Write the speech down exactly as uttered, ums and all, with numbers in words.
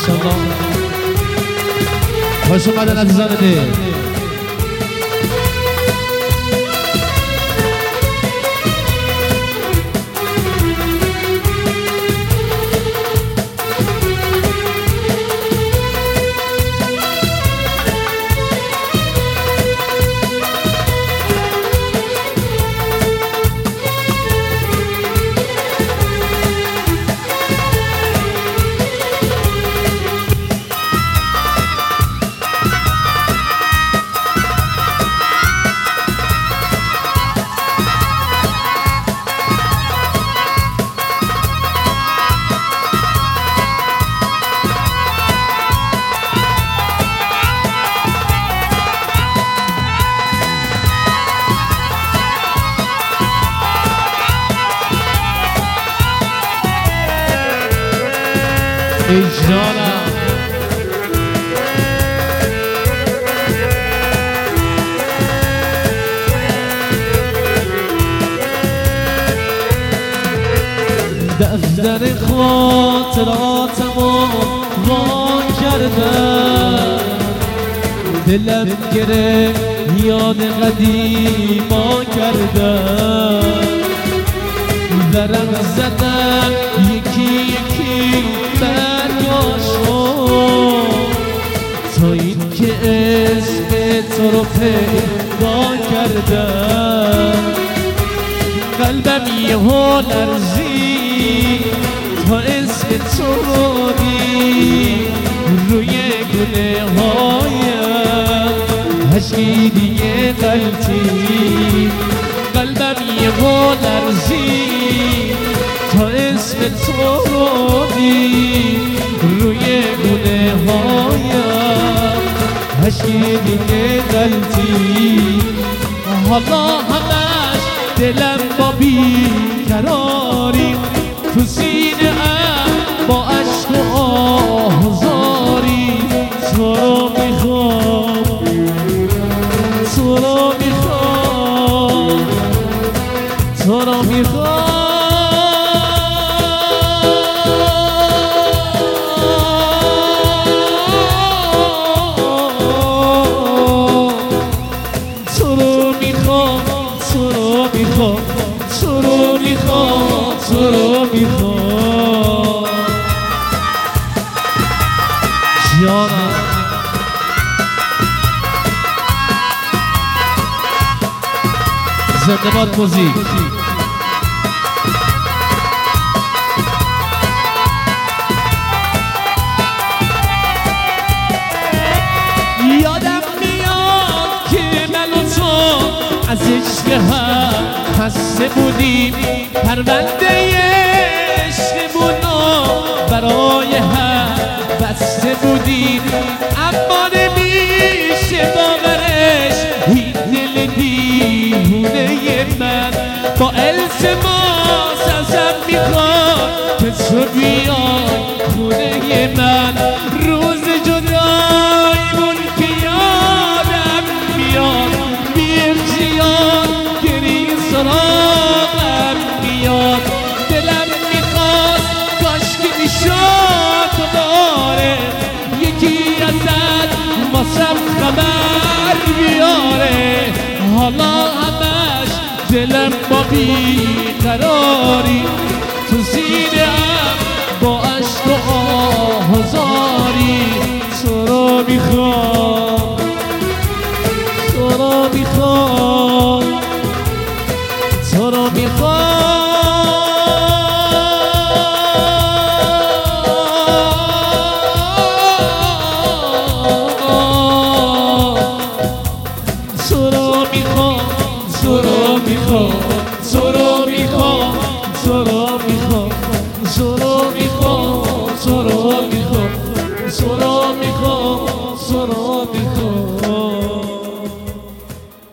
ماشاءالله خوش اومدن عزیزان دل ای جانم دفتر خاطراتمو وا کردم دلم گرفت یاد قدیما کردم ورق زدم یکی یکی برگاشو تا این که اسم تو رو پیدا کردم قلبم یه ها لرزی تا اسم تو رو دید روی گونه هایم عشقی دیگه غلطی قلبم یه ها لرزی تا اسم تو رو دید روی گونه هایم عشقی دیگه غلطی حالا همش دلم با بیقراری تو سینه ام با عشق و آهزاری تو رو میخوام تو رو میخوام تو رو میخوام تو رو میخوام تو رو میخوام تو رو میخوام جانم زنده باد موزیک یادم میاد که من و تو از عشق هم خسته بودیم پرونده عشقمونو برای هم بسته بودیم اما نمیشه باورش این دل دیوونه من با التماس ازم میخواد که تو بیای خونه من روز جداییمون که یادم میاد بی اختیار گریه سراغم میاد دلم میخواست کاشکی میشد دوباره یکی ازت واسم خبر بیاره حالا همش دلم با بیقراری تو سینه